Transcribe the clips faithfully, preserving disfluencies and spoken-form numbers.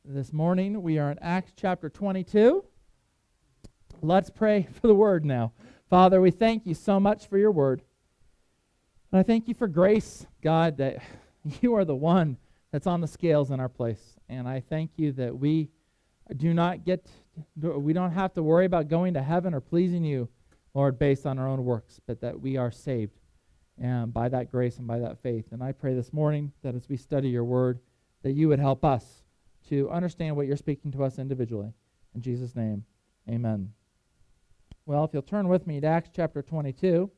This morning we are in Acts chapter twenty-two. Let's pray for the word now. Father, we thank you so much for your word. And I thank you for grace, God, that you are the one that's on the scales in our place. And I thank you that we do not get, we don't have to worry about going to heaven or pleasing you, Lord, based on our own works, but that we are saved and by that grace and by that faith. And I pray this morning that as we study your word, that you would help us to understand what you're speaking to us individually. In Jesus' name, amen. Well, if you'll turn with me to Acts chapter twenty-two.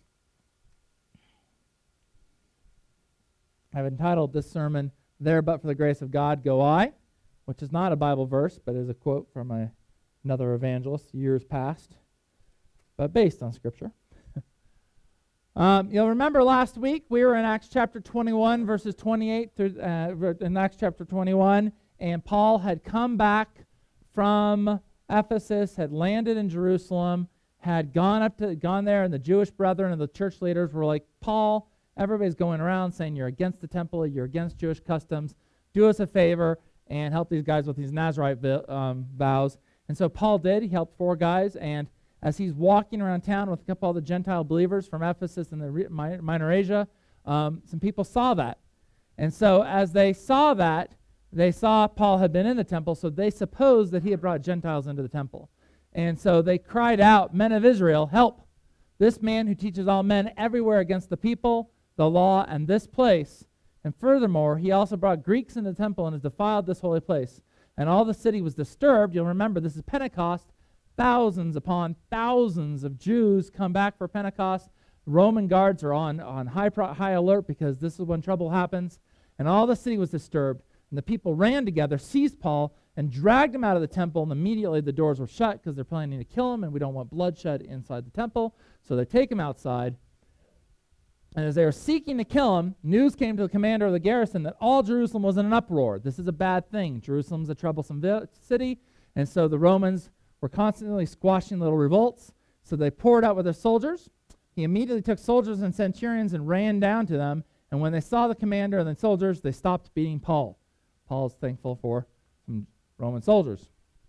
I've entitled this sermon, There But for the Grace of God Go I, which is not a Bible verse, but is a quote from a, another evangelist years past, but based on Scripture. Um, you'll remember last week we were in Acts chapter twenty-one, verses twenty-eight through uh, in Acts chapter twenty-one, and Paul had come back from Ephesus, had landed in Jerusalem, had gone up to gone there, and the Jewish brethren and the church leaders were like, Paul, everybody's going around saying you're against the temple, you're against Jewish customs. Do us a favor and help these guys with these Nazirite um, vows. And so Paul did. He helped four guys, and as he's walking around town with a couple of the Gentile believers from Ephesus and the Minor Asia, um, some people saw that. And so as they saw that, they saw Paul had been in the temple, so they supposed that he had brought Gentiles into the temple. And so they cried out, Men of Israel, help! This man who teaches all men everywhere against the people, the law, and this place. And furthermore, he also brought Greeks into the temple and has defiled this holy place. And all the city was disturbed. You'll remember this is Pentecost. Thousands upon thousands of Jews come back for Pentecost. Roman guards are on, on high, pro- high alert because this is when trouble happens. And all the city was disturbed. And the people ran together, seized Paul, and dragged him out of the temple. And immediately the doors were shut because they're planning to kill him, and we don't want bloodshed inside the temple. So they take him outside. And as they were seeking to kill him, news came to the commander of the garrison that all Jerusalem was in an uproar. This is a bad thing. Jerusalem's a troublesome vi- city. And so the Romans were constantly squashing little revolts. So they poured out with their soldiers. He immediately took soldiers and centurions and ran down to them. And when they saw the commander and the soldiers, they stopped beating Paul. Paul is thankful for some Roman soldiers.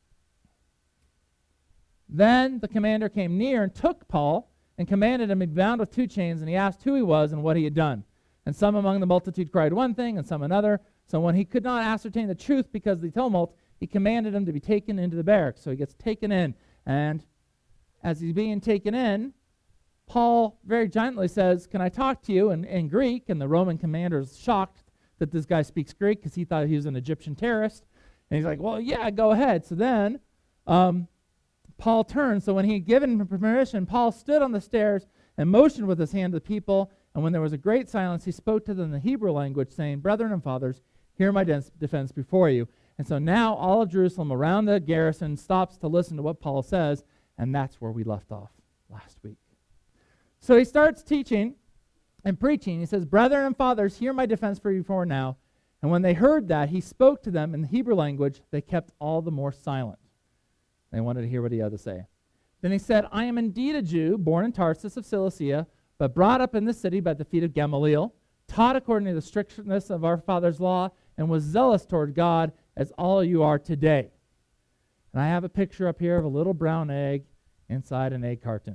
Then the commander came near and took Paul and commanded him to be bound with two chains, and he asked who he was and what he had done. And some among the multitude cried one thing and some another. So when he could not ascertain the truth because of the tumult, he commanded him to be taken into the barracks. So he gets taken in, and as he's being taken in, Paul very gently says, can I talk to you in, in Greek? And the Roman commander is shocked that this guy speaks Greek because he thought he was an Egyptian terrorist. And he's like, well, yeah, go ahead. So then um, Paul turned. So when he had given him permission, Paul stood on the stairs and motioned with his hand to the people. And when there was a great silence, he spoke to them in the Hebrew language, saying, Brethren and fathers, hear my de- defense before you. And so now all of Jerusalem around the garrison stops to listen to what Paul says, and that's where we left off last week. So he starts teaching and preaching. He says, Brethren and fathers, hear my defense for you before now. And when they heard that, he spoke to them in the Hebrew language. They kept all the more silent. They wanted to hear what he had to say. Then he said, I am indeed a Jew, born in Tarsus of Cilicia, but brought up in this city by the feet of Gamaliel, taught according to the strictness of our father's law, and was zealous toward God as all you are today. And I have a picture up here of a little brown egg inside an egg carton.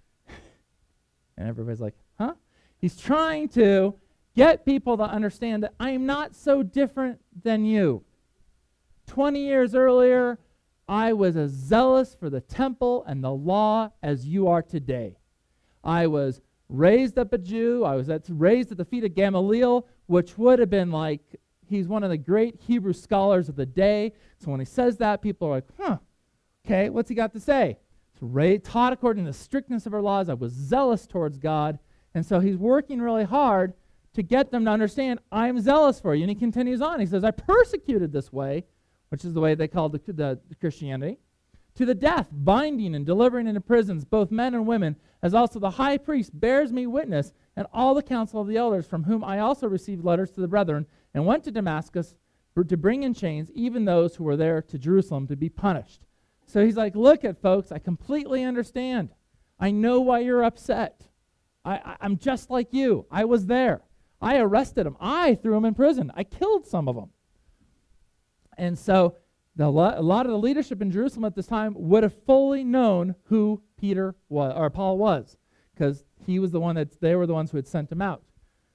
And everybody's like, huh? He's trying to get people to understand that I am not so different than you. Twenty years earlier, I was as zealous for the temple and the law as you are today. I was raised up a Jew. I was at, raised at the feet of Gamaliel, which would have been like, he's one of the great Hebrew scholars of the day. So when he says that, people are like, huh, okay, what's he got to say? So Ray taught according to the strictness of our laws. I was zealous towards God. And so he's working really hard to get them to understand, I'm zealous for you. And he continues on. He says, I persecuted this way, which is the way they called the, the, the Christianity, to the death, binding and delivering into prisons both men and women, as also the high priest bears me witness, and all the council of the elders, from whom I also received letters to the brethren, and went to Damascus for, to bring in chains even those who were there to Jerusalem to be punished. So he's like, look at folks, I completely understand. I know why you're upset. I, I, I'm just like you. I was there. I arrested them. I threw them in prison. I killed some of them. And so the, a lot of the leadership in Jerusalem at this time would have fully known who Peter was, or Paul was, because he was the one that they were the ones who had sent him out.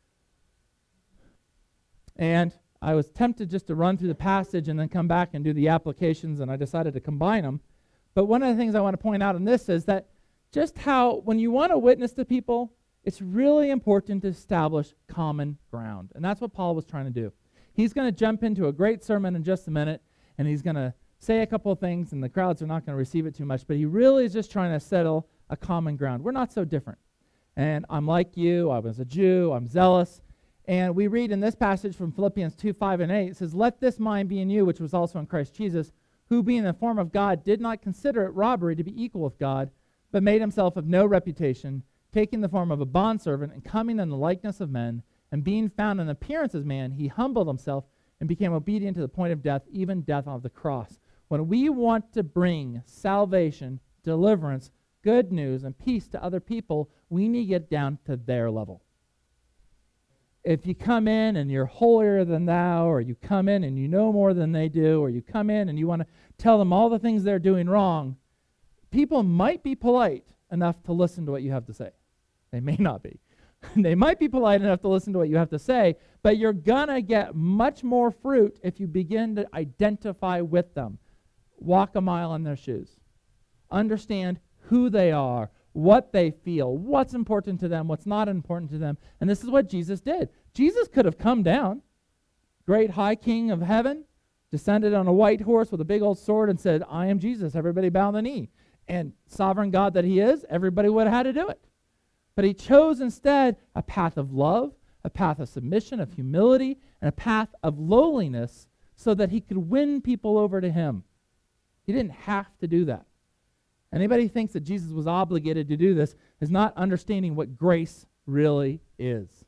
And I was tempted just to run through the passage and then come back and do the applications, and I decided to combine them. But one of the things I want to point out in this is that just how, when you want to witness to people, it's really important to establish common ground. And that's what Paul was trying to do. He's going to jump into a great sermon in just a minute, and he's going to say a couple of things, and the crowds are not going to receive it too much, but he really is just trying to settle a common ground. We're not so different. And I'm like you. I was a Jew. I'm zealous. And we read in this passage from Philippians two, five, and eight, it says, "Let this mind be in you, which was also in Christ Jesus, who being in the form of God did not consider it robbery to be equal with God, but made himself of no reputation, taking the form of a bondservant and coming in the likeness of men, and being found in appearance as man, he humbled himself and became obedient to the point of death, even death on the cross." When we want to bring salvation, deliverance, good news, and peace to other people, we need to get down to their level. If you come in and you're holier than thou, or you come in and you know more than they do, or you come in and you want to tell them all the things they're doing wrong, people might be polite enough to listen to what you have to say. They may not be. They might be polite enough to listen to what you have to say, but you're going to get much more fruit if you begin to identify with them. Walk a mile in their shoes. Understand who they are, what they feel, what's important to them, what's not important to them. And this is what Jesus did. Jesus could have come down, great high king of heaven, descended on a white horse with a big old sword and said, "I am Jesus, everybody bow the knee." And sovereign God that he is, everybody would have had to do it. But he chose instead a path of love, a path of submission, of humility, and a path of lowliness so that he could win people over to him. He didn't have to do that. Anybody who thinks that Jesus was obligated to do this is not understanding what grace really is.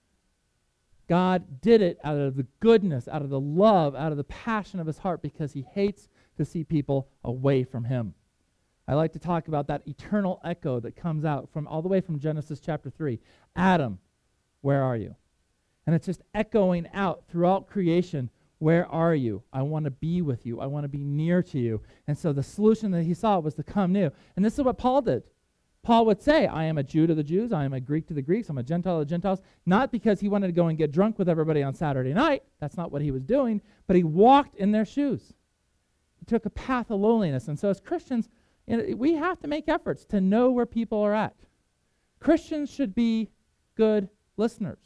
God did it out of the goodness, out of the love, out of the passion of his heart, because he hates to see people away from him. I like to talk about that eternal echo that comes out from all the way from Genesis chapter three. Adam, where are you? And it's just echoing out throughout creation. Where are you? I want to be with you. I want to be near to you. And so the solution that he saw was to come near. And this is what Paul did. Paul would say, I am a Jew to the Jews. I am a Greek to the Greeks. I'm a Gentile to the Gentiles. Not because he wanted to go and get drunk with everybody on Saturday night. That's not what he was doing. But he walked in their shoes. He took a path of lowliness. And so as Christians, you know, we have to make efforts to know where people are at. Christians should be good listeners.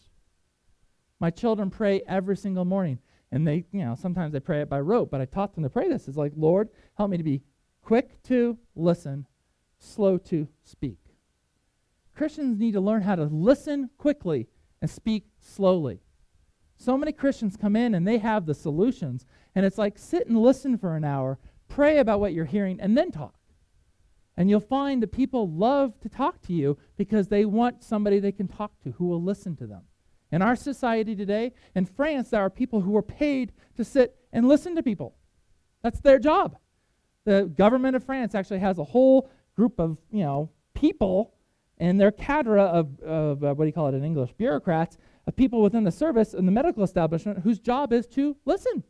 My children pray every single morning. And they, you know, sometimes they pray it by rote, but I taught them to pray this. It's like, Lord, help me to be quick to listen, slow to speak. Christians need to learn how to listen quickly and speak slowly. So many Christians come in and they have the solutions, and it's like, sit and listen for an hour, pray about what you're hearing, and then talk. And you'll find that people love to talk to you because they want somebody they can talk to who will listen to them. In our society today, in France, there are people who are paid to sit and listen to people. That's their job. The government of France actually has a whole group of, you know, people and their cadre of, of uh, what do you call it in English, bureaucrats, of people within the service and the medical establishment whose job is to listen.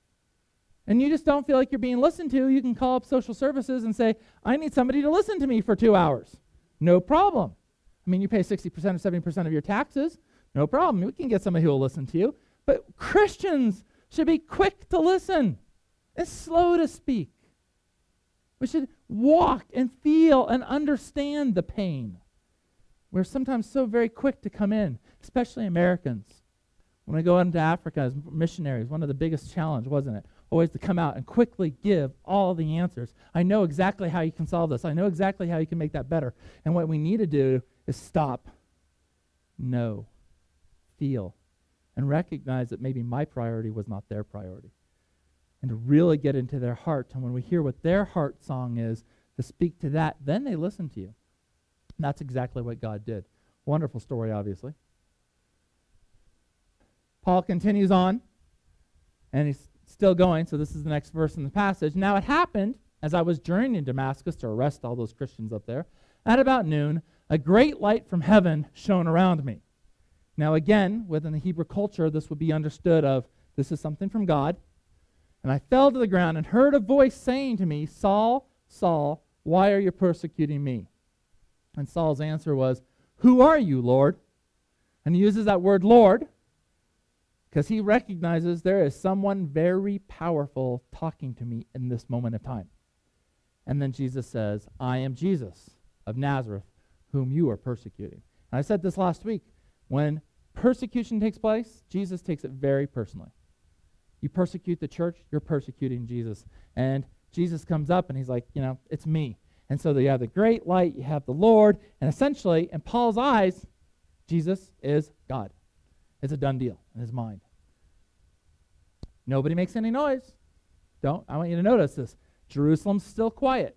And you just don't feel like you're being listened to, you can call up social services and say, I need somebody to listen to me for two hours. No problem. I mean, you pay sixty percent or seventy percent of your taxes. No problem. We can get somebody who will listen to you. But Christians should be quick to listen and slow to speak. We should walk and feel and understand the pain. We're sometimes so very quick to come in, especially Americans. When I go into Africa as missionaries, one of the biggest challenges, wasn't it? Always to come out and quickly give all the answers. I know exactly how you can solve this. I know exactly how you can make that better. And what we need to do is stop, know, feel, and recognize that maybe my priority was not their priority. And to really get into their heart. And when we hear what their heart song is, to speak to that, then they listen to you. And that's exactly what God did. Wonderful story, obviously. Paul continues on, and he's still going, so this is the next verse in the passage. Now it happened, as I was journeying in Damascus to arrest all those Christians up there, at about noon, a great light from heaven shone around me. Now again, within the Hebrew culture, this would be understood of, this is something from God. And I fell to the ground and heard a voice saying to me, Saul, Saul, why are you persecuting me? And Saul's answer was, who are you, Lord? And he uses that word Lord because he recognizes there is someone very powerful talking to me in this moment of time. And then Jesus says, I am Jesus of Nazareth, whom you are persecuting. And I said this last week. When persecution takes place, Jesus takes it very personally. You persecute the church, you're persecuting Jesus. And Jesus comes up and he's like, you know, it's me. And so you have the great light, you have the Lord, and essentially, in Paul's eyes, Jesus is God. It's a done deal in his mind. Nobody makes any noise. Don't. I want you to notice this. Jerusalem's still quiet.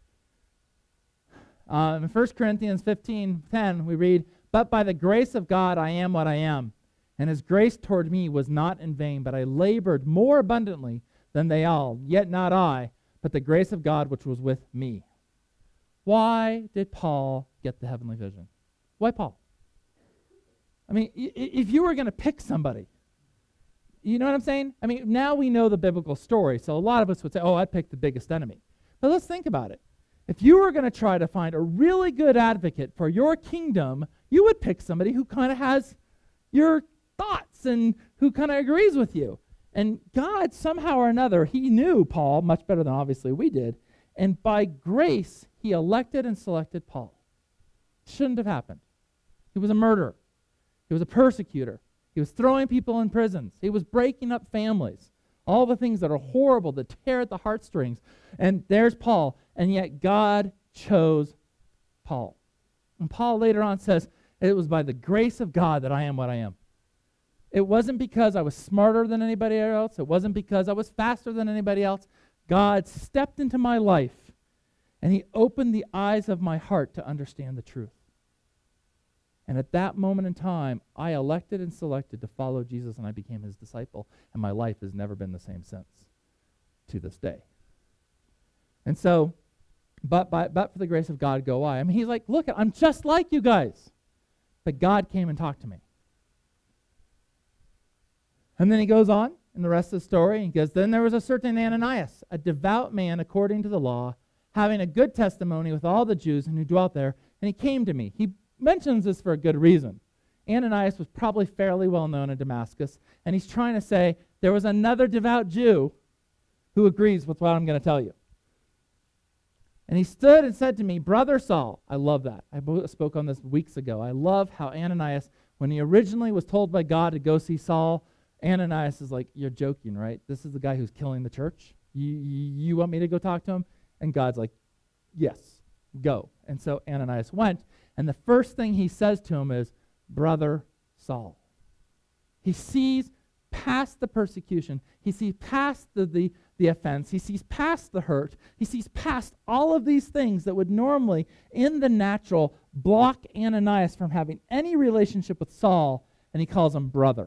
Um, in First Corinthians fifteen ten, we read, but by the grace of God I am what I am, and his grace toward me was not in vain, but I labored more abundantly than they all, yet not I, but the grace of God which was with me. Why did Paul get the heavenly vision? Why Paul? I mean, I- if you were going to pick somebody, you know what I'm saying? I mean, now we know the biblical story, so a lot of us would say, oh, I'd pick the biggest enemy. But let's think about it. If you were going to try to find a really good advocate for your kingdom, you would pick somebody who kind of has your thoughts and who kind of agrees with you. And God, somehow or another, he knew Paul much better than obviously we did. And by grace, he elected and selected Paul. Shouldn't have happened. He was a murderer. He was a persecutor. He was throwing people in prisons. He was breaking up families. All the things that are horrible, that tear at the heartstrings. And there's Paul. And yet God chose Paul. And Paul later on says, it was by the grace of God that I am what I am. It wasn't because I was smarter than anybody else. It wasn't because I was faster than anybody else. God stepped into my life, and he opened the eyes of my heart to understand the truth. And at that moment in time, I elected and selected to follow Jesus, and I became his disciple, and my life has never been the same since, to this day. And so, but, by, but for the grace of God go I. I mean, he's like, look, I'm just like you guys. But God came and talked to me. And then he goes on in the rest of the story. He goes, then there was a certain Ananias, a devout man according to the law, having a good testimony with all the Jews who dwelt there, and he came to me. He mentions this for a good reason. Ananias was probably fairly well known in Damascus, and he's trying to say there was another devout Jew who agrees with what I'm going to tell you. And he stood and said to me, Brother Saul, I love that. I spoke on this weeks ago. I love how Ananias, when he originally was told by God to go see Saul, Ananias is like, you're joking, right? This is the guy who's killing the church. You, you, you want me to go talk to him? And God's like, yes, go. And so Ananias went, and the first thing he says to him is, Brother Saul. He sees past the persecution. He sees past the, the, the offense. He sees past the hurt. He sees past all of these things that would normally, in the natural, block Ananias from having any relationship with Saul, and he calls him brother.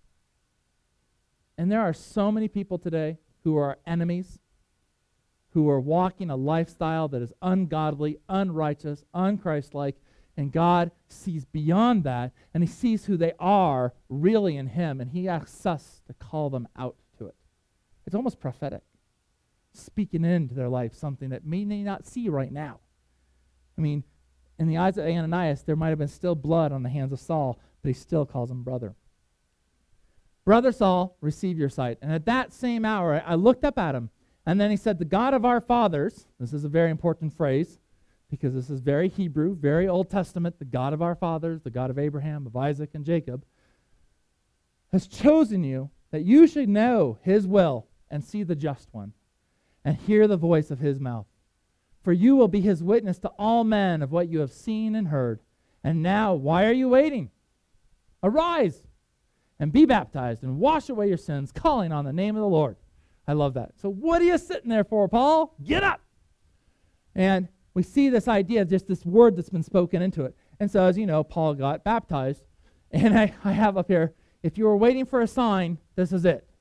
And there are so many people today who are enemies, who are walking a lifestyle that is ungodly, unrighteous, unchristlike, and God sees beyond that, and he sees who they are really in him, and he asks us to call them out to it. It's almost prophetic, speaking into their life something that may not see right now. I mean, in the eyes of Ananias, there might have been still blood on the hands of Saul, but he still calls him brother. Brother Saul, receive your sight. And at that same hour, I looked up at him, and then he said, the God of our fathers, this is a very important phrase, because this is very Hebrew, very Old Testament, the God of our fathers, the God of Abraham, of Isaac, and Jacob, has chosen you that you should know his will and see the just one, and hear the voice of his mouth. For you will be his witness to all men of what you have seen and heard. And now, why are you waiting? Arise and be baptized and wash away your sins, calling on the name of the Lord. I love that. So what are you sitting there for, Paul? Get up! And we see this idea of just this word that's been spoken into it. And so, as you know, Paul got baptized. And I, I have up here, if you were waiting for a sign, this is it.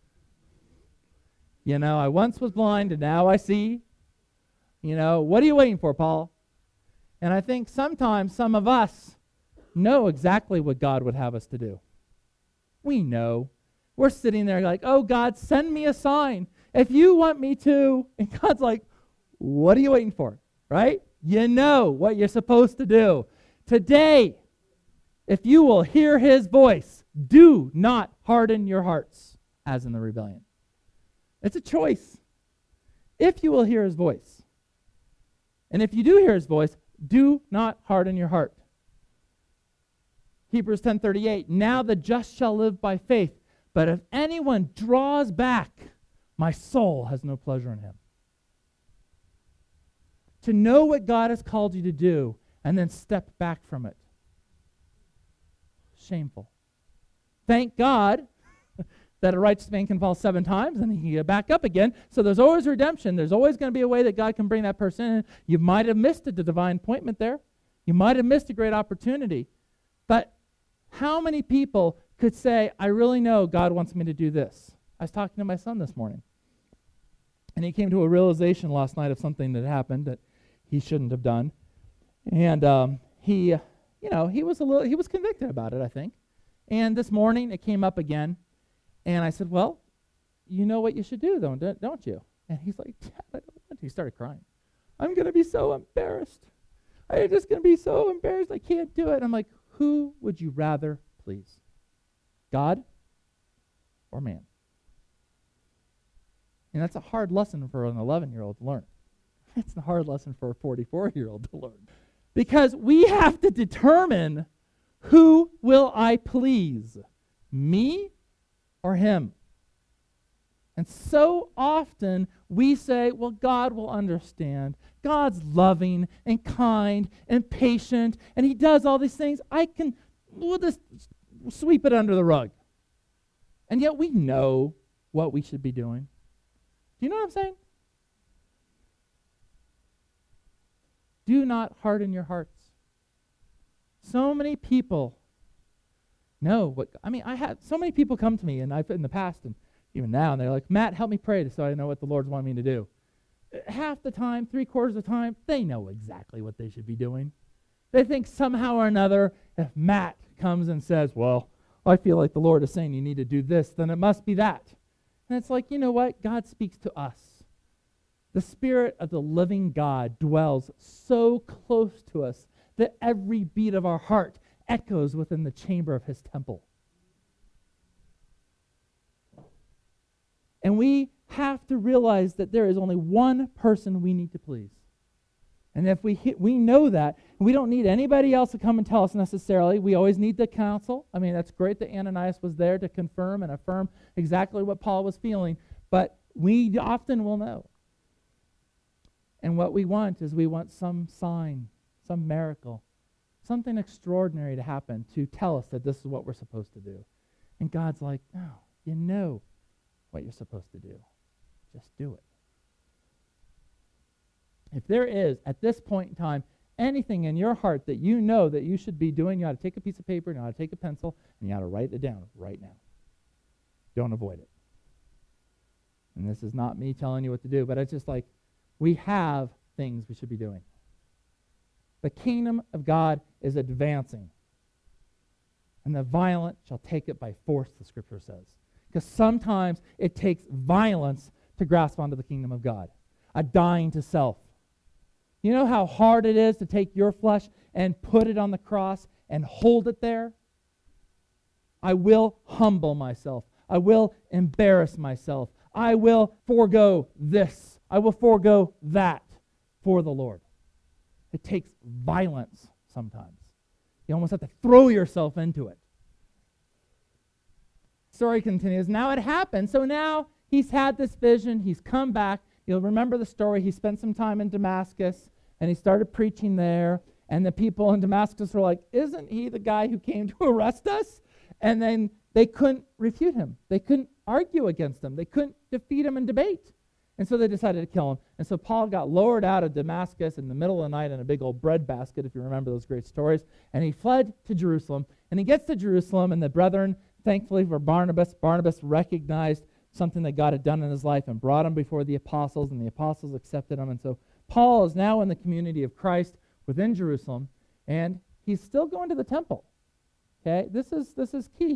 You know, I once was blind and now I see. You know, what are you waiting for, Paul? And I think sometimes some of us know exactly what God would have us to do. We know. We're sitting there like, oh, God, send me a sign. If you want me to, and God's like, what are you waiting for, right? You know what you're supposed to do. Today, if you will hear his voice, do not harden your hearts, as in the rebellion. It's a choice. If you will hear his voice, and if you do hear his voice, do not harden your heart. Hebrews ten thirty-eight, now the just shall live by faith, but if anyone draws back, my soul has no pleasure in him. To know what God has called you to do and then step back from it. Shameful. Thank God that a righteous man can fall seven times and he can get back up again. So there's always redemption. There's always going to be a way that God can bring that person in. You might have missed a divine appointment there. You might have missed a great opportunity. But how many people could say, I really know God wants me to do this? I was talking to my son this morning, and he came to a realization last night of something that happened that he shouldn't have done. And um, he, you know, he was a little, he was convicted about it, I think. And this morning it came up again. And I said, well, you know what you should do, though, don't you? And he's like, Dad, I don't want to. He started crying. I'm going to be so embarrassed. I'm just going to be so embarrassed. I can't do it. I'm like, who would you rather please? God or man? And that's a hard lesson for an eleven-year-old to learn. It's a hard lesson for a forty-four-year-old to learn. Because we have to determine, who will I please? Me or him? And so often we say, well, God will understand. God's loving and kind and patient, and he does all these things. I can, we'll just sweep it under the rug. And yet we know what we should be doing. Do you know what I'm saying? Do not harden your hearts. So many people know what, I mean, I had so many people come to me, and I've in the past, and even now, and they're like, Matt, help me pray so I know what the Lord's wanting me to do. Half the time, three quarters of the time, they know exactly what they should be doing. They think somehow or another, if Matt comes and says, well, I feel like the Lord is saying you need to do this, then it must be that. And it's like, you know what? God speaks to us. The Spirit of the living God dwells so close to us that every beat of our heart echoes within the chamber of his temple. And we have to realize that there is only one person we need to please. And if we hit, we know that, we don't need anybody else to come and tell us necessarily. We always need the counsel. I mean, that's great that Ananias was there to confirm and affirm exactly what Paul was feeling, but we often will know. And what we want is we want some sign, some miracle, something extraordinary to happen to tell us that this is what we're supposed to do. And God's like, no, you know what you're supposed to do. Just do it. If there is, at this point in time, anything in your heart that you know that you should be doing, you ought to take a piece of paper, and you ought to take a pencil, and you ought to write it down right now. Don't avoid it. And this is not me telling you what to do, but it's just like, we have things we should be doing. The kingdom of God is advancing, and the violent shall take it by force, the scripture says. Because sometimes it takes violence to grasp onto the kingdom of God, a dying to self. You know how hard it is to take your flesh and put it on the cross and hold it there? I will humble myself. I will embarrass myself. I will forego this. I will forego that for the Lord. It takes violence sometimes. You almost have to throw yourself into it. Story continues. Now it happened. So now he's had this vision. He's come back. You'll remember the story. He spent some time in Damascus, and he started preaching there. And the people in Damascus were like, isn't he the guy who came to arrest us? And then they couldn't refute him. They couldn't argue against him. They couldn't defeat him in debate. And so they decided to kill him. And so Paul got lowered out of Damascus in the middle of the night in a big old bread basket, if you remember those great stories. And he fled to Jerusalem. And he gets to Jerusalem, and the brethren, thankfully for Barnabas, Barnabas recognized something that God had done in his life and brought him before the apostles, and the apostles accepted him. And so Paul is now in the community of Christ within Jerusalem, and he's still going to the temple. Okay, this is this is key.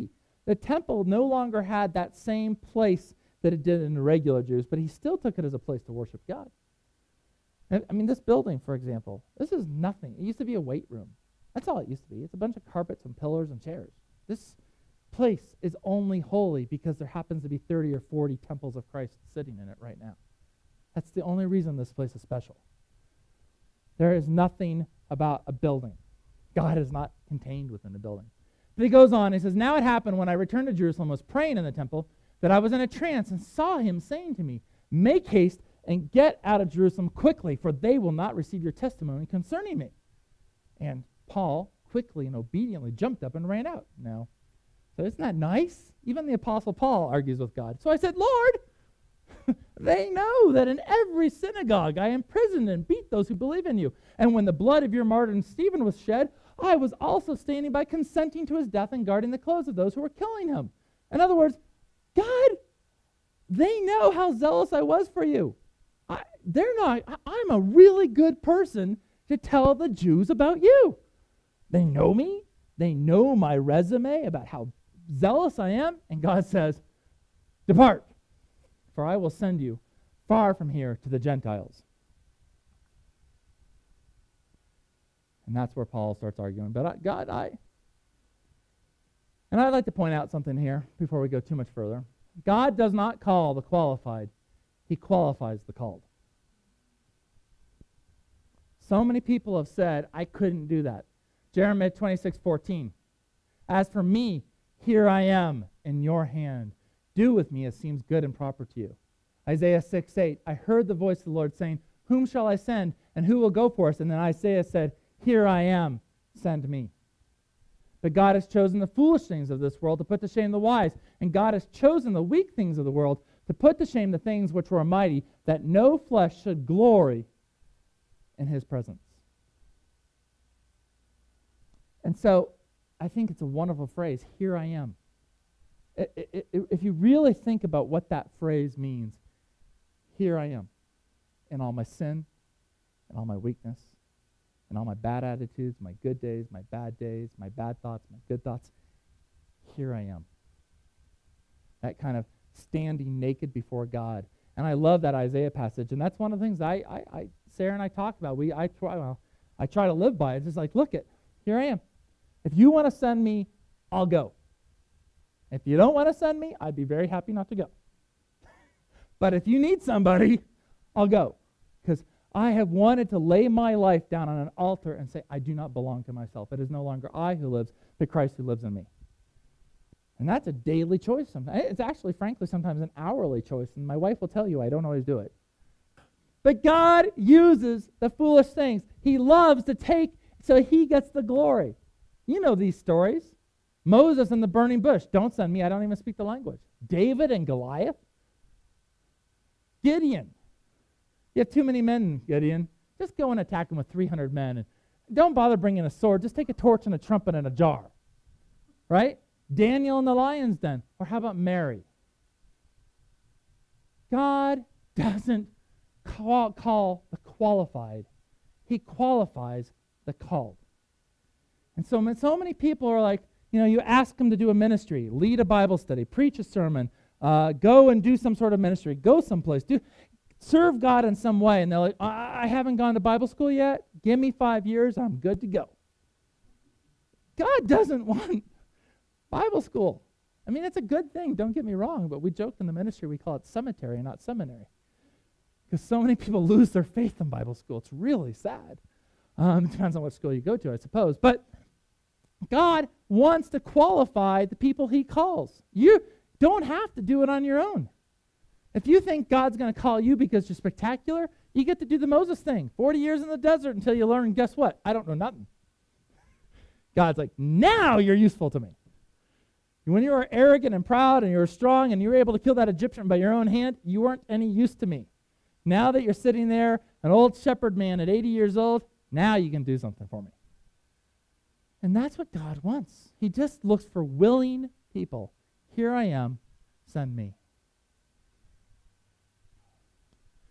The temple no longer had that same place that it did in the regular Jews, but he still took it as a place to worship God. I mean, this building, for example, this is nothing. It used to be a weight room. That's all it used to be. It's a bunch of carpets and pillars and chairs. This place is only holy because there happens to be thirty or forty temples of Christ sitting in it right now. That's the only reason this place is special. There is nothing about a building. God is not contained within a building. But he goes on, he says, now it happened when I returned to Jerusalem, was praying in the temple, that I was in a trance and saw him saying to me, make haste and get out of Jerusalem quickly, for they will not receive your testimony concerning me. And Paul quickly and obediently jumped up and ran out. Now, so isn't that nice? Even the Apostle Paul argues with God. So I said, Lord, they know that in every synagogue I imprisoned and beat those who believe in you. And when the blood of your martyr Stephen was shed, I was also standing by, consenting to his death and guarding the clothes of those who were killing him. In other words, God, they know how zealous I was for you. I, they're not, I, I'm a really good person to tell the Jews about you. They know me. They know my resume about how zealous I am. And God says, depart, for I will send you far from here to the Gentiles. And that's where Paul starts arguing. But I, God, I... And I'd like to point out something here before we go too much further. God does not call the qualified. He qualifies the called. So many people have said, I couldn't do that. Jeremiah twenty-six fourteen. As for me, here I am in your hand. Do with me as seems good and proper to you. Isaiah six eight. I heard the voice of the Lord saying, whom shall I send, and who will go for us? And then Isaiah said, here I am, send me. But God has chosen the foolish things of this world to put to shame the wise, and God has chosen the weak things of the world to put to shame the things which were mighty, that no flesh should glory in his presence. And so I think it's a wonderful phrase, here I am. It, it, it, if you really think about what that phrase means, here I am, in all my sin, in all my weakness, in all my bad attitudes, my good days, my bad days, my bad thoughts, my good thoughts, here I am. That kind of standing naked before God. And I love that Isaiah passage, and that's one of the things I, I, I Sarah and I talk about. We, I try, well, I try to live by it. It's just like, look it, here I am. If you want to send me, I'll go. If you don't want to send me, I'd be very happy not to go. But if you need somebody, I'll go. Because I have wanted to lay my life down on an altar and say, I do not belong to myself. It is no longer I who lives, but Christ who lives in me. And that's a daily choice sometimes. It's actually, frankly, sometimes an hourly choice. And my wife will tell you I don't always do it. But God uses the foolish things. He loves to take, so he gets the glory. You know these stories. Moses and the burning bush. Don't send me. I don't even speak the language. David and Goliath. Gideon. You have too many men, Gideon. Just go and attack them with three hundred men. And don't bother bringing a sword. Just take a torch and a trumpet and a jar. Right? Daniel in the lion's den. Or how about Mary? God doesn't call, call the qualified. He qualifies the called. And so, so many people are like, you know, you ask them to do a ministry, lead a Bible study, preach a sermon, uh, go and do some sort of ministry, go someplace, do serve God in some way. And they're like, I, I haven't gone to Bible school yet. Give me five years, I'm good to go. God doesn't want Bible school. I mean, it's a good thing, don't get me wrong, but we joke in the ministry, we call it cemetery, not seminary. Because so many people lose their faith in Bible school. It's really sad. Um, it depends on what school you go to, I suppose. But God wants to qualify the people he calls. You don't have to do it on your own. If you think God's going to call you because you're spectacular, you get to do the Moses thing. forty years in the desert until you learn, guess what? I don't know nothing. God's like, now you're useful to me. When you were arrogant and proud and you were strong and you were able to kill that Egyptian by your own hand, you weren't any use to me. Now that you're sitting there, an old shepherd man at eighty years old, now you can do something for me. And that's what God wants. He just looks for willing people. Here I am, send me.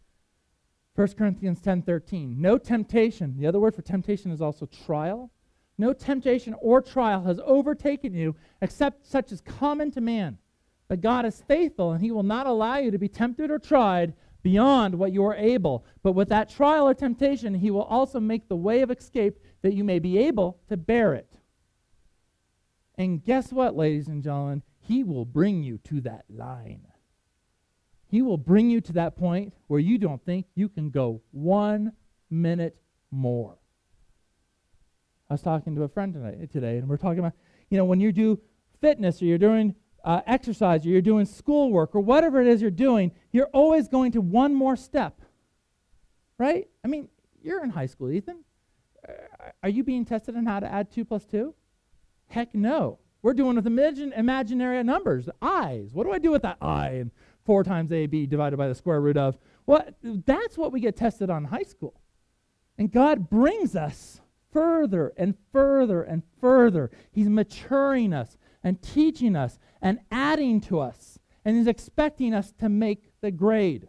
First Corinthians ten thirteen. No temptation. The other word for temptation is also trial. No temptation or trial has overtaken you except such as common to man. But God is faithful, and he will not allow you to be tempted or tried beyond what you are able. But with that trial or temptation, he will also make the way of escape that you may be able to bear it. And guess what, ladies and gentlemen? He will bring you to that line. He will bring you to that point where you don't think you can go one minute more. I was talking to a friend tonight, today, and we're talking about, you know, when you do fitness or you're doing uh, exercise or you're doing schoolwork or whatever it is you're doing, you're always going to one more step, right? I mean, you're in high school, Ethan. Uh, are you being tested on how to add two plus two? Heck no. We're doing with imagine, imaginary numbers, i's. What do I do with that I? And four times A B divided by the square root of. Well, that's what we get tested on in high school. And God brings us further and further and further. He's maturing us and teaching us and adding to us. And he's expecting us to make the grade.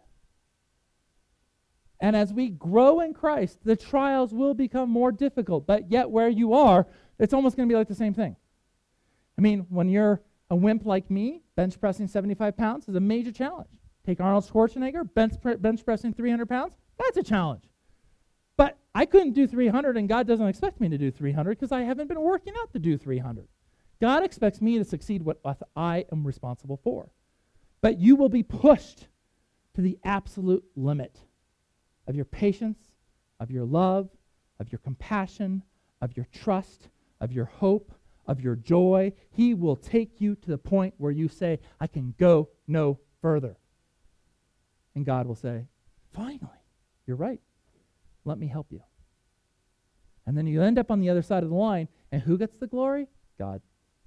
And as we grow in Christ, the trials will become more difficult. But yet where you are, it's almost going to be like the same thing. I mean, when you're a wimp like me, bench pressing seventy-five pounds is a major challenge. Take Arnold Schwarzenegger, bench, pre- bench pressing three hundred pounds, that's a challenge. But I couldn't do three hundred, and God doesn't expect me to do three hundred because I haven't been working out to do three hundred. God expects me to succeed what I am responsible for. But you will be pushed to the absolute limit of your patience, of your love, of your compassion, of your trust, of your hope, of your joy. He will take you to the point where you say, I can go no further. And God will say, finally, you're right. Let me help you. And then you end up on the other side of the line, and who gets the glory? God.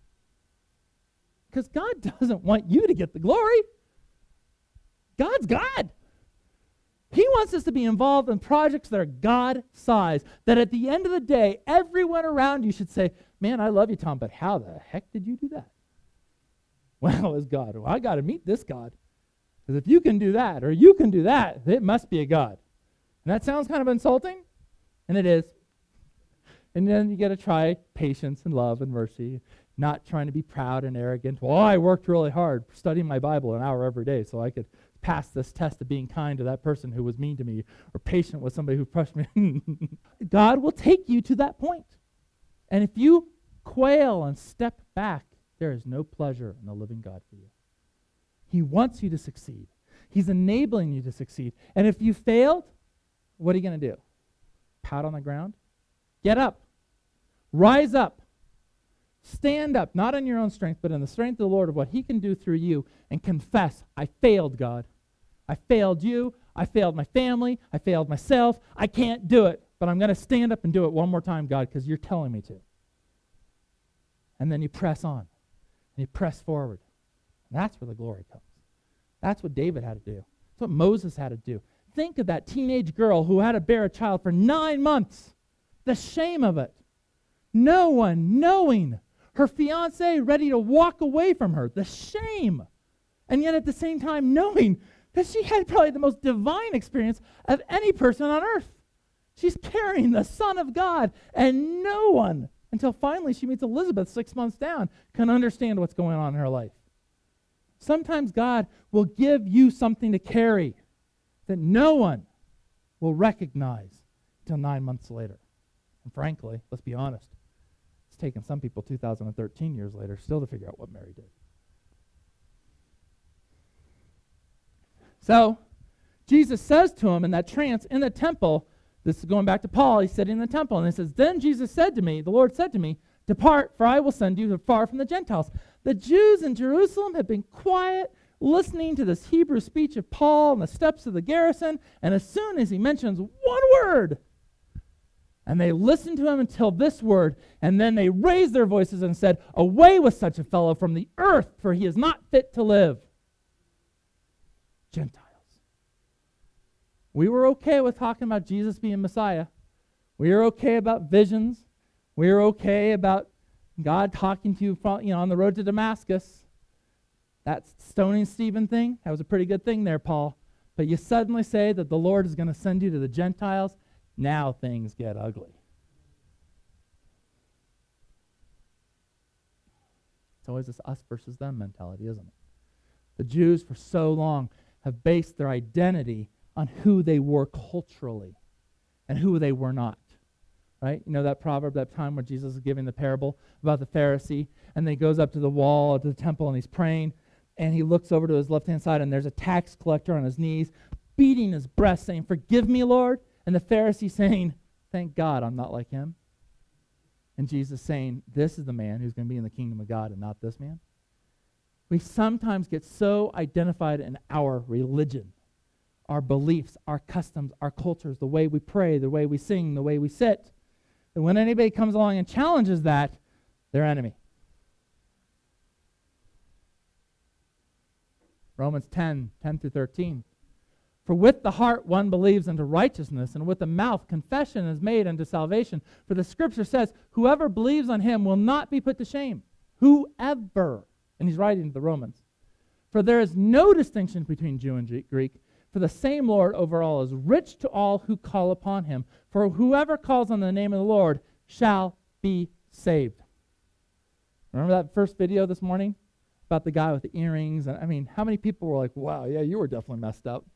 Because God doesn't want you to get the glory. God's God. He wants us to be involved in projects that are God-sized, that at the end of the day, everyone around you should say, man, I love you, Tom, but how the heck did you do that? Well, it's God. Well, I got to meet this God. Because if you can do that, or you can do that, it must be a God. And that sounds kind of insulting, and it is. And then you got to try patience and love and mercy, not trying to be proud and arrogant. Well, I worked really hard studying my Bible an hour every day so I could pass this test of being kind to that person who was mean to me or patient with somebody who pushed me. God will take you to that point. And if you quail and step back, there is no pleasure in the living God for you. He wants you to succeed. He's enabling you to succeed. And if you failed, what are you going to do? Pout on the ground? Get up. Rise up. Stand up, not in your own strength, but in the strength of the Lord of what he can do through you, and confess, I failed, God. I failed you. I failed my family. I failed myself. I can't do it, but I'm going to stand up and do it one more time, God, because you're telling me to. And then you press on, and you press forward. And that's where the glory comes. That's what David had to do. That's what Moses had to do. Think of that teenage girl who had to bear a child for nine months. The shame of it. No one knowing. Her fiancé ready to walk away from her. The shame. And yet at the same time knowing that she had probably the most divine experience of any person on earth. She's carrying the Son of God, and no one, until finally she meets Elizabeth six months down, can understand what's going on in her life. Sometimes God will give you something to carry that no one will recognize until nine months later. And frankly, let's be honest, it's taken some people two thousand thirteen years later still to figure out what Mary did. So, Jesus says to him in that trance in the temple, this is going back to Paul, he's sitting in the temple, and he says, then Jesus said to me, the Lord said to me, depart, for I will send you far from the Gentiles. The Jews in Jerusalem had been quiet, listening to this Hebrew speech of Paul and the steps of the garrison, and as soon as he mentions one word, and they listened to him until this word, and then they raised their voices and said, away with such a fellow from the earth, for he is not fit to live. Gentiles. We were okay with talking about Jesus being Messiah. We were okay about visions. We were okay about God talking to you from, you know, on the road to Damascus. That stoning Stephen thing, that was a pretty good thing there, Paul. But you suddenly say that the Lord is going to send you to the Gentiles. Now things get ugly. It's always this us versus them mentality, isn't it? The Jews for so long have based their identity on who they were culturally and who they were not. Right? You know that proverb, that time where Jesus is giving the parable about the Pharisee, and then he goes up to the wall, to the temple, and he's praying, and he looks over to his left-hand side, and there's a tax collector on his knees, beating his breast, saying, "Forgive me, Lord." And the Pharisee saying, "Thank God I'm not like him." And Jesus saying, this is the man who's going to be in the kingdom of God and not this man. We sometimes get so identified in our religion, our beliefs, our customs, our cultures, the way we pray, the way we sing, the way we sit, that when anybody comes along and challenges that, they're enemy. Romans ten, ten through thirteen. For with the heart one believes unto righteousness, and with the mouth confession is made unto salvation. For the scripture says, whoever believes on him will not be put to shame. Whoever. And he's writing to the Romans. For there is no distinction between Jew and Greek, for the same Lord over all is rich to all who call upon him. For whoever calls on the name of the Lord shall be saved. Remember that first video this morning about the guy with the earrings? I mean, how many people were like, wow, yeah, you were definitely messed up.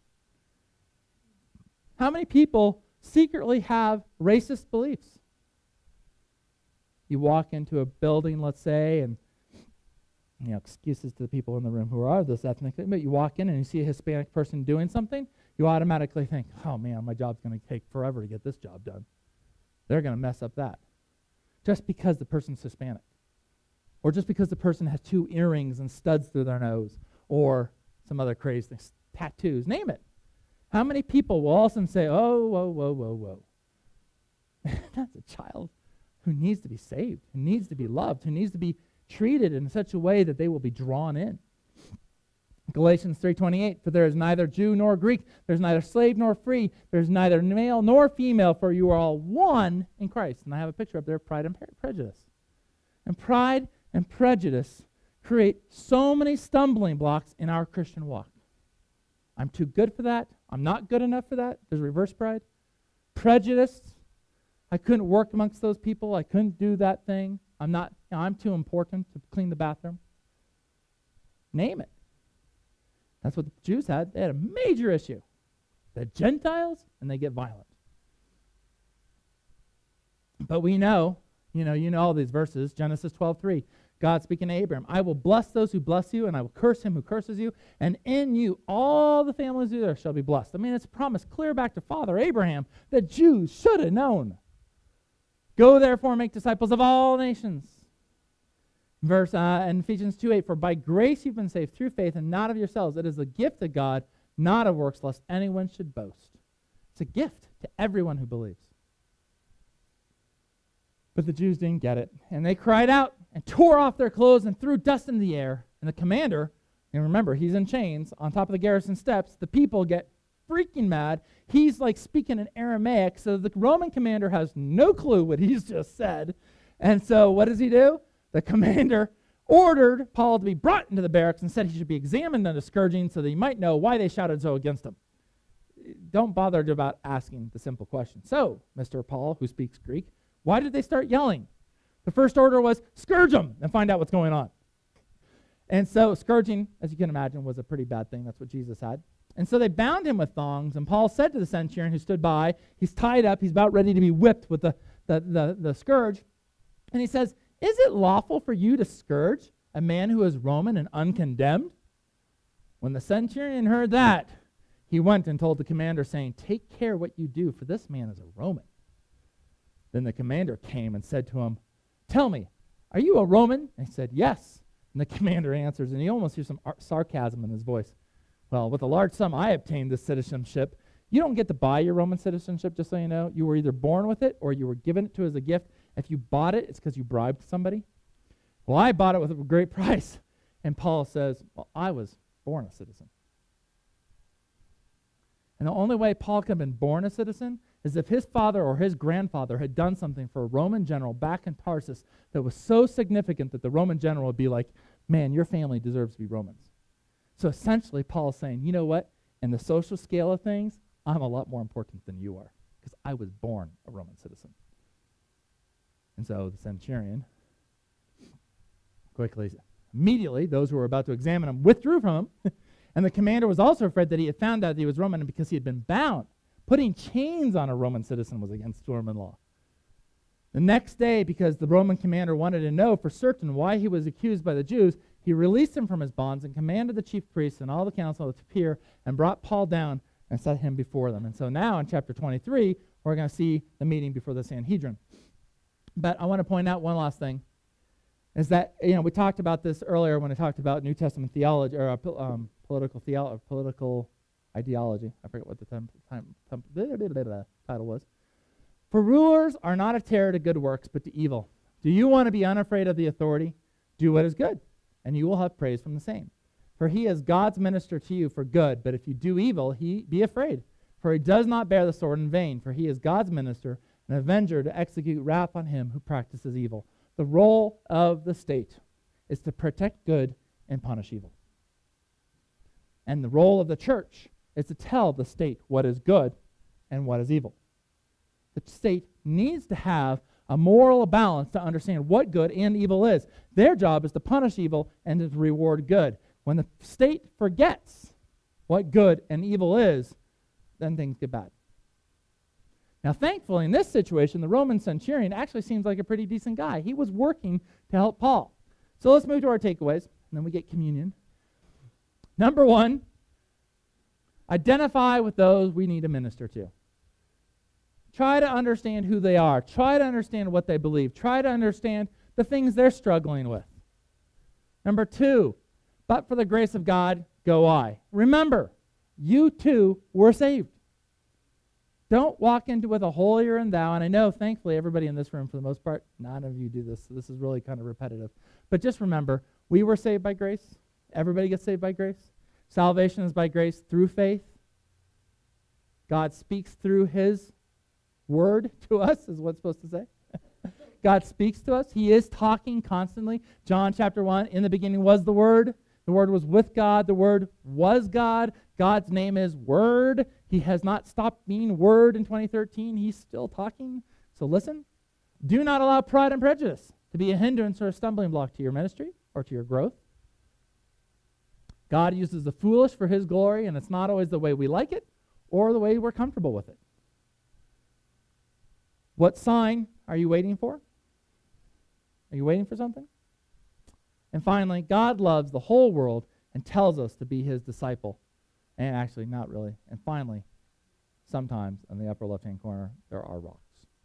How many people secretly have racist beliefs? You walk into a building, let's say, and, you know, excuses to the people in the room who are this ethnic, but you walk in and you see a Hispanic person doing something, you automatically think, oh man, my job's going to take forever to get this job done. They're going to mess up that. Just because the person's Hispanic. Or just because the person has two earrings and studs through their nose. Or some other crazy things, tattoos, name it. How many people will all of a sudden say, oh, whoa, whoa, whoa, whoa. That's a child who needs to be saved, who needs to be loved, who needs to be treated in such a way that they will be drawn in. Galatians three twenty-eight, for there is neither Jew nor Greek, there's neither slave nor free, there's neither male nor female, for you are all one in Christ. And I have a picture up there of pride and prejudice. And pride and prejudice create so many stumbling blocks in our Christian walk. I'm too good for that. I'm not good enough for that. There's reverse pride. Prejudice. I couldn't work amongst those people. I couldn't do that thing. I'm not, you know, I'm too important to clean the bathroom. Name it. That's what the Jews had. They had a major issue. The Gentiles, and they get violent. But we know, you know, you know all these verses. Genesis twelve three. God speaking to Abraham, I will bless those who bless you, and I will curse him who curses you, and in you all the families of the earth shall be blessed. I mean, it's a promise clear back to Father Abraham that Jews should have known. Go therefore and make disciples of all nations. Verse uh, in Ephesians two eight, for by grace you've been saved through faith, and not of yourselves. It is a gift of God, not of works, lest anyone should boast. It's a gift to everyone who believes. But the Jews didn't get it, and they cried out and tore off their clothes and threw dust in the air. And the commander, and remember, he's in chains on top of the garrison steps. The people get freaking mad. He's like speaking in Aramaic, so the Roman commander has no clue what he's just said. And so what does he do? The commander ordered Paul to be brought into the barracks and said he should be examined under scourging so that he might know why they shouted so against him. Don't bother about asking the simple question. So, Mister Paul, who speaks Greek, why did they start yelling? The first order was, scourge them and find out what's going on. And so scourging, as you can imagine, was a pretty bad thing. That's what Jesus had. And so they bound him with thongs, and Paul said to the centurion who stood by, he's tied up, he's about ready to be whipped with the, the, the, the scourge. And he says, is it lawful for you to scourge a man who is Roman and uncondemned? When the centurion heard that, he went and told the commander, saying, take care what you do, for this man is a Roman. Then the commander came and said to him, tell me, are you a Roman? And he said, yes. And the commander answers, and he almost hears some ar- sarcasm in his voice. Well, with a large sum I obtained this citizenship. You don't get to buy your Roman citizenship, just so you know. You were either born with it or you were given it to as a gift. If you bought it, it's because you bribed somebody. Well, I bought it with a great price. And Paul says, well, I was born a citizen. And the only way Paul could have been born a citizen is if his father or his grandfather had done something for a Roman general back in Tarsus that was so significant that the Roman general would be like, man, your family deserves to be Romans. So essentially, Paul's saying, you know what? In the social scale of things, I'm a lot more important than you are because I was born a Roman citizen. And so the centurion quickly Immediately, those who were about to examine him withdrew from him. And the commander was also afraid that he had found out that he was Roman, and because he had been bound. Putting chains on a Roman citizen was against Roman law. The next day, because the Roman commander wanted to know for certain why he was accused by the Jews, he released him from his bonds and commanded the chief priests and all the council to appear and brought Paul down and set him before them. And so now in chapter twenty-three, we're going to see the meeting before the Sanhedrin. But I want to point out one last thing, is that, you know, we talked about this earlier when I talked about New Testament theology, or uh, um, political theology, political ideology. I forget what the time, time, time blah, blah, blah, blah, title was. For rulers are not a terror to good works, but to evil. Do you want to be unafraid of the authority? Do what is good, and you will have praise from the same. For he is God's minister to you for good, but if you do evil, he be afraid. For he does not bear the sword in vain, for he is God's minister, an avenger to execute wrath on him who practices evil. The role of the state is to protect good and punish evil. And the role of the church is to tell the state what is good and what is evil. The state needs to have a moral balance to understand what good and evil is. Their job is to punish evil and to reward good. When the state forgets what good and evil is, then things get bad. Now, thankfully, in this situation, the Roman centurion actually seems like a pretty decent guy. He was working to help Paul. So let's move to our takeaways, and then we get communion. Number one, identify with those we need to minister to. Try to understand who they are. Try to understand what they believe. Try to understand the things they're struggling with. Number two, but for the grace of God, go I. Remember, you too were saved. Don't walk into with a holier than thou, and I know, thankfully, everybody in this room, for the most part, none of you do this, so this is really kind of repetitive. But just remember, we were saved by grace. Everybody gets saved by grace. Salvation is by grace through faith. God speaks through his word to us, is what it's supposed to say. God speaks to us. He is talking constantly. John chapter one, in the beginning was the Word. The Word was with God. The Word was God. God's name is Word. He has not stopped being Word in twenty thirteen. He's still talking. So listen. Do not allow pride and prejudice to be a hindrance or a stumbling block to your ministry or to your growth. God uses the foolish for his glory, and it's not always the way we like it or the way we're comfortable with it. What sign are you waiting for? Are you waiting for something? And finally, God loves the whole world and tells us to be his disciple. And actually, not really. And finally, sometimes in the upper left-hand corner, there are rocks.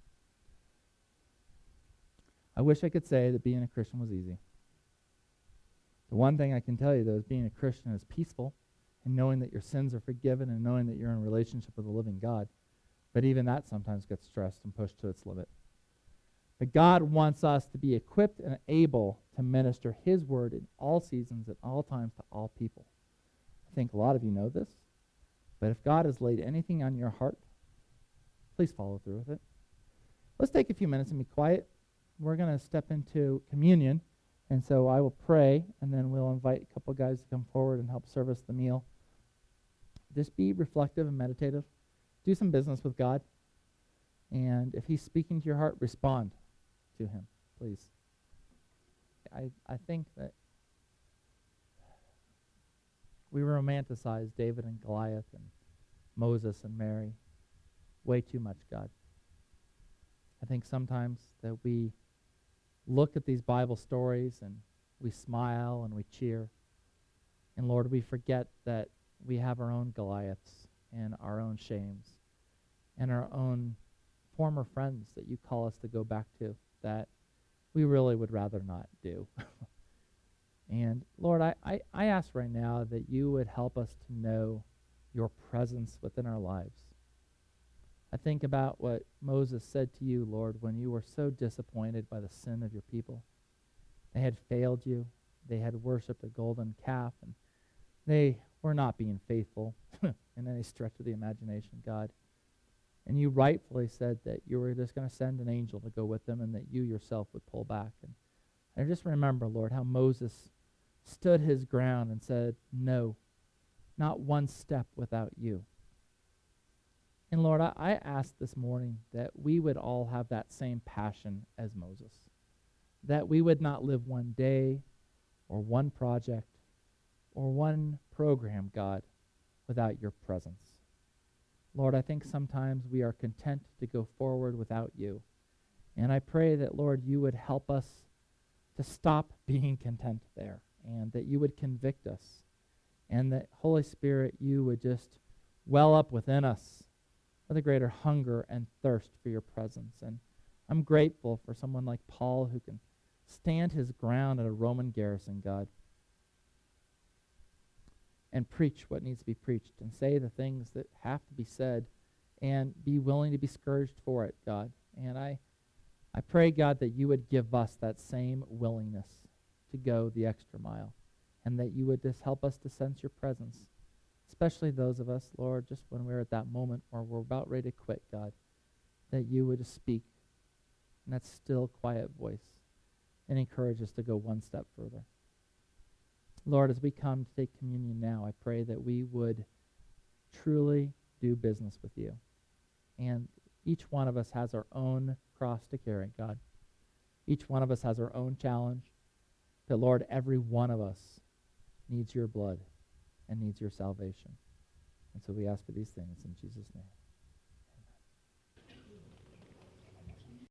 I wish I could say that being a Christian was easy. The one thing I can tell you, though, is being a Christian is peaceful, and knowing that your sins are forgiven and knowing that you're in a relationship with a living God. But even that sometimes gets stressed and pushed to its limit. But God wants us to be equipped and able to minister his word in all seasons, at all times, to all people. I think a lot of you know this, but if God has laid anything on your heart, please follow through with it. Let's take a few minutes and be quiet. We're going to step into communion, and so I will pray, and then we'll invite a couple guys to come forward and help service the meal. Just be reflective and meditative. Do some business with God, and if he's speaking to your heart, respond to him, please. I, I think that we romanticize David and Goliath and Moses and Mary way too much, God. I think sometimes that we look at these Bible stories and we smile and we cheer. And Lord, we forget that we have our own Goliaths and our own shames and our own former friends that you call us to go back to that we really would rather not do. And Lord, I, I, I ask right now that you would help us to know your presence within our lives. I think about what Moses said to you, Lord, when you were so disappointed by the sin of your people. They had failed you. They had worshipped a golden calf, and they were not being faithful in any stretch of the imagination, God. And you rightfully said that you were just going to send an angel to go with them and that you yourself would pull back. And I just remember, Lord, how Moses stood his ground and said, no, not one step without you. And Lord, I, I ask this morning that we would all have that same passion as Moses, that we would not live one day or one project or one program, God, without your presence. Lord, I think sometimes we are content to go forward without you. And I pray that, Lord, you would help us to stop being content there, and that you would convict us, and that, Holy Spirit, you would just well up within us with a greater hunger and thirst for your presence. And I'm grateful for someone like Paul who can stand his ground at a Roman garrison, God, and preach what needs to be preached, and say the things that have to be said, and be willing to be scourged for it, God. And I, I pray, God, that you would give us that same willingness to go the extra mile, and that you would just help us to sense your presence, especially those of us, Lord, just when we're at that moment or we're about ready to quit, God, that you would just speak in that still, quiet voice and encourage us to go one step further. Lord, as we come to take communion now, I pray that we would truly do business with you. And each one of us has our own cross to carry, God. Each one of us has our own challenge. That, Lord, every one of us needs your blood and needs your salvation. And so we ask for these things in Jesus' name.